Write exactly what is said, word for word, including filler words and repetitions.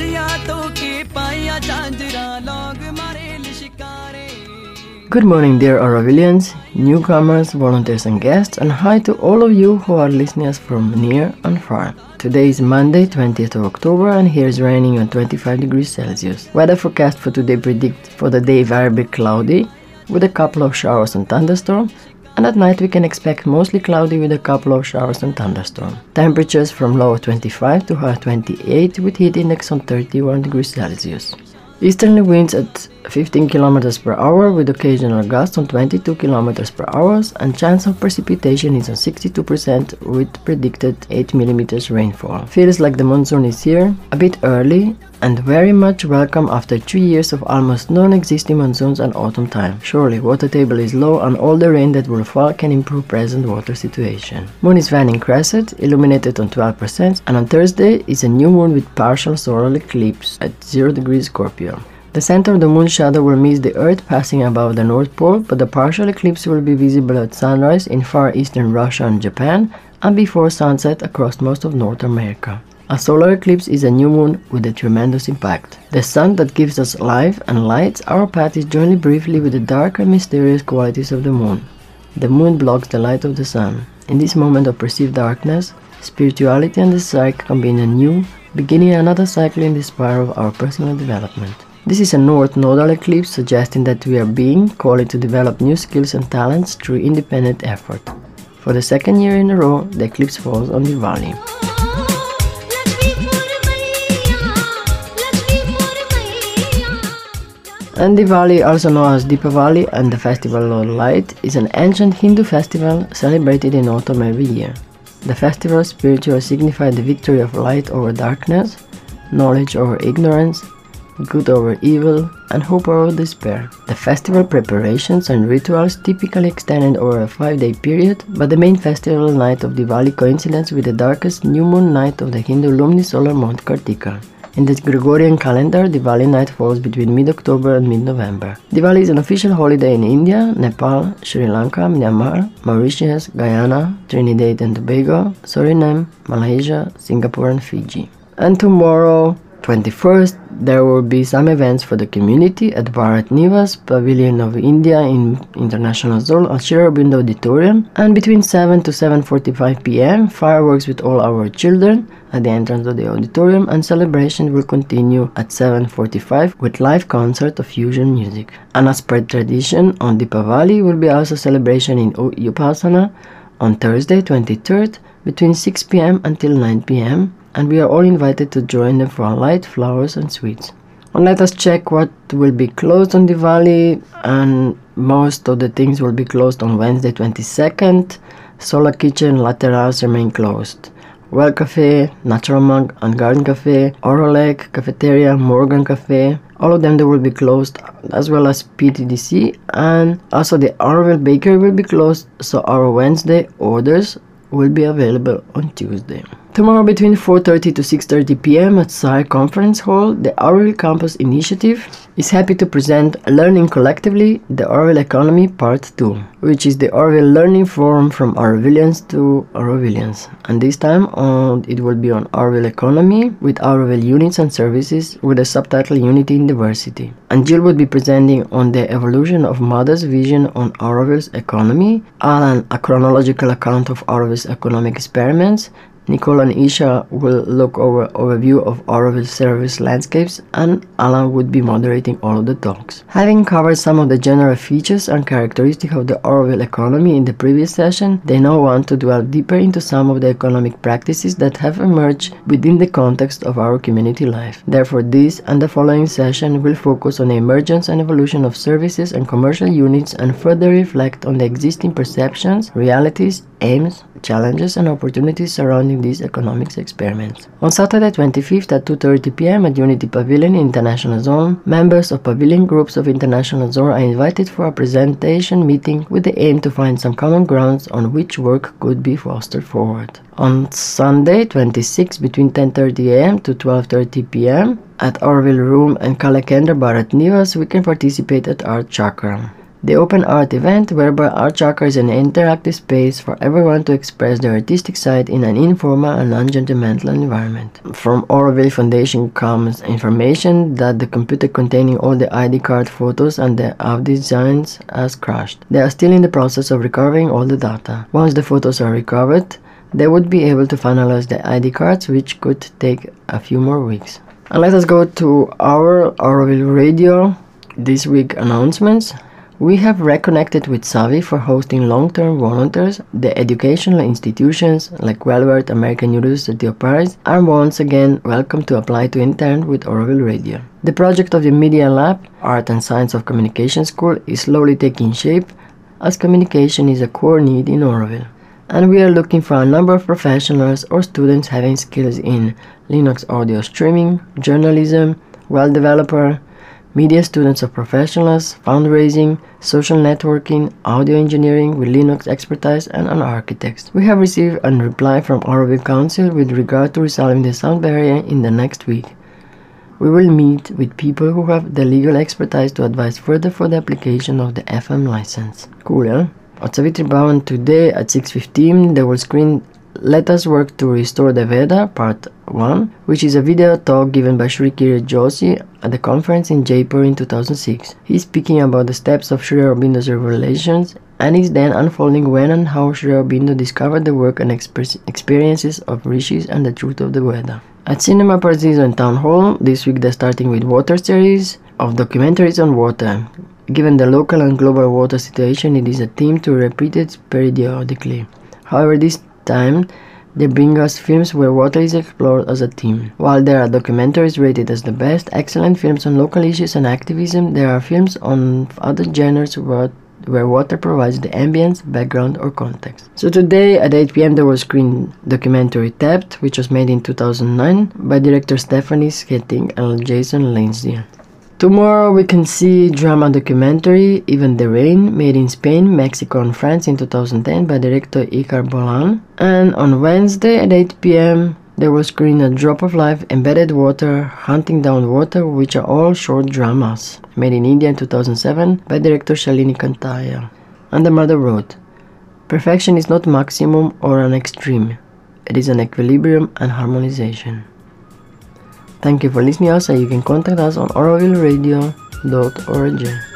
Good morning, dear Aurovilians, newcomers, volunteers and guests, and hi to all of you who are listening us from near and far. Today is Monday, twentieth of October, and here is raining on twenty-five degrees Celsius. Weather forecast for today predict for the day variably cloudy, with a couple of showers and thunderstorms, and at night we can expect mostly cloudy with a couple of showers and thunderstorms. Temperatures from low of twenty-five to high twenty-eight, with heat index on thirty-one degrees Celsius. Easterly winds at fifteen kilometers per hour with occasional gusts on twenty-two kilometers per hour, and chance of precipitation is on sixty-two percent with predicted eight millimeters rainfall. Feels like the monsoon is here, a bit early, and very much welcome after three years of almost non-existing monsoons and autumn time. Surely water table is low and all the rain that will fall can improve present water situation. Moon is waning crescent, illuminated on twelve percent, and on Thursday is a new moon with partial solar eclipse at zero degrees Scorpio. The center of the moon shadow will miss the Earth passing above the North Pole, but the partial eclipse will be visible at sunrise in far eastern Russia and Japan, and before sunset across most of North America. A solar eclipse is a new moon with a tremendous impact. The sun that gives us life and lights our path is joined briefly with the dark and mysterious qualities of the moon. The moon blocks the light of the sun. In this moment of perceived darkness, spirituality and the psyche combine anew, beginning another cycle in the spiral of our personal development. This is a North Nodal eclipse, suggesting that we are being called to develop new skills and talents through independent effort. For the second year in a row, the eclipse falls on Diwali. And Diwali, also known as Deepavali and the Festival of Light, is an ancient Hindu festival celebrated in autumn every year. The festival spiritually signifies the victory of light over darkness, knowledge over ignorance, good over evil, and hope over despair. The festival preparations and rituals typically extended over a five-day period, but the main festival night of Diwali coincides with the darkest new moon night of the Hindu lunisolar month Kartika. In the Gregorian calendar, Diwali night falls between mid-October and mid-November. Diwali is an official holiday in India, Nepal, Sri Lanka, Myanmar, Mauritius, Guyana, Trinidad and Tobago, Suriname, Malaysia, Singapore and Fiji. And tomorrow, twenty-first, there will be some events for the community at Bharat Niwas, Pavilion of India in International Zone at Sri Aurobindo Auditorium, and between seven to seven forty-five p m fireworks with all our children at the entrance of the auditorium, and celebration will continue at seven forty-five with live concert of fusion music. And as per tradition, on Deepavali will be also celebration in Upasana on Thursday twenty-third between six p m until nine p m and we are all invited to join them for light, flowers and sweets. And let us check what will be closed on Diwali, and most of the things will be closed on Wednesday twenty-second. Solar Kitchen, La Terrace remain closed. Well Cafe, Natural Mug and Garden Cafe, Orolek, Cafeteria, Morgan Cafe, all of them they will be closed, as well as P T D C, and also the Auroville Bakery will be closed, so our Wednesday orders will be available on Tuesday. Tomorrow between four thirty to six thirty p m at S A I Conference Hall, the Auroville Campus Initiative is happy to present Learning Collectively, the Auroville Economy Part two, which is the Auroville Learning Forum from Aurovillians to Aurovillians. And this time on, it will be on Auroville Economy with Auroville Units and Services with the subtitle Unity in Diversity. And Jill would be presenting on the evolution of Mother's vision on Auroville's economy, Alan a chronological account of Auroville's economic experiments, Nicole and Isha will look over overview of Auroville service landscapes, and Alan would be moderating all of the talks. Having covered some of the general features and characteristics of the Auroville economy in the previous session, they now want to delve deeper into some of the economic practices that have emerged within the context of our community life. Therefore, this and the following session will focus on the emergence and evolution of services and commercial units and further reflect on the existing perceptions, realities, aims, challenges and opportunities surrounding these economics experiments. On Saturday twenty-fifth at two thirty p m at Unity Pavilion in International Zone, members of pavilion groups of International Zone are invited for a presentation meeting with the aim to find some common grounds on which work could be fostered forward. On Sunday twenty-sixth between ten thirty a m to twelve thirty p m at Auroville Room and Kalakendra Bharat Niwas, we can participate at Art Chakra. The Open Art event, whereby Art Chakra is an interactive space for everyone to express their artistic side in an informal and non-judgmental environment. From Auroville Foundation comes information that the computer containing all the I D card photos and the app designs has crashed. They are still in the process of recovering all the data. Once the photos are recovered, they would be able to finalize the I D cards, which could take a few more weeks. And let us go to our Auroville Radio this week announcements. We have reconnected with Savi for hosting long-term volunteers. The educational institutions like Wellworth American University of Paris are once again welcome to apply to intern with Auroville Radio. The project of the Media Lab, Art and Science of Communication School, is slowly taking shape as communication is a core need in Auroville. And we are looking for a number of professionals or students having skills in Linux audio streaming, journalism, web developer, media students of professionals, fundraising, social networking, audio engineering with Linux expertise, and an architect. We have received a reply from Auroville Council with regard to resolving the sound barrier in the next week. We will meet with people who have the legal expertise to advise further for the application of the F M license. Cool, huh? At Savitri Bhavan today at six fifteen they will screen Let Us Work to Restore the Veda Part one, which is a video talk given by Sri Kirit Joshi at the conference in Jaipur in two thousand six. He is speaking about the steps of Sri Aurobindo's revelations and is then unfolding when and how Sri Aurobindo discovered the work and exp experiences of rishis and the truth of the Veda. At Cinema Paradiso and Town Hall, this week they're starting with Water series of documentaries on water. Given the local and global water situation, it is a theme to repeat it periodically. However, this time they bring us films where water is explored as a theme. While there are documentaries rated as the best, excellent films on local issues and activism, there are films on other genres where, where water provides the ambience, background or context. So today at eight p m there was screened documentary Tapped, which was made in two thousand nine by director Stephanie Sketting and Jason Lindsay. Tomorrow we can see drama documentary Even the Rain, made in Spain, Mexico and France in two thousand ten by director Iker Bolan. And on Wednesday at eight p m there was screened A Drop of Life, Embedded Water, Hunting Down Water, which are all short dramas, made in India in two thousand seven by director Shalini Kantaya. And the mother wrote, "Perfection is not maximum or an extreme, it is an equilibrium and harmonization." Thank you for listening us, and you can contact us on auroville radio dot org.